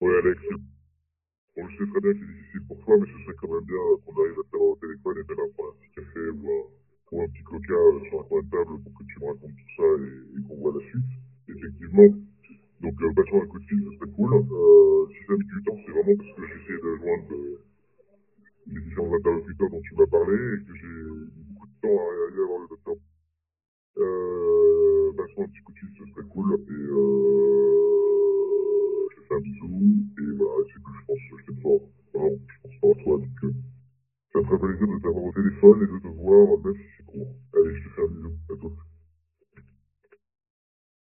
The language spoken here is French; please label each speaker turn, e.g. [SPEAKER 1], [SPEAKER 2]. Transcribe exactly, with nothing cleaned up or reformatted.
[SPEAKER 1] Ouais, Alex, bon, je sais très bien que c'est difficile pour toi, mais ce serait quand même bien qu'on arrive à te faire au téléphone et même à prendre un petit café ou un, ou un petit coca euh, sur un coin de table pour que tu me racontes tout ça et, et qu'on voit la suite. Effectivement. Donc, euh, passe-moi un coup de fil, ce serait cool. Euh, si ça a mis du temps, c'est vraiment parce que j'ai essayé de joindre euh, les différents interlocuteurs dont tu m'as parlé et que j'ai mis beaucoup de temps à arriver à avoir le docteur. Euh, passe-moi un petit coup de fil, ce serait cool. Et euh, je te fais un bisou. Et voilà, c'est que je pense que je t'ai fort. Vraiment, je pense pas à toi. Donc, euh, ça me ferait plaisir de t'avoir au téléphone et de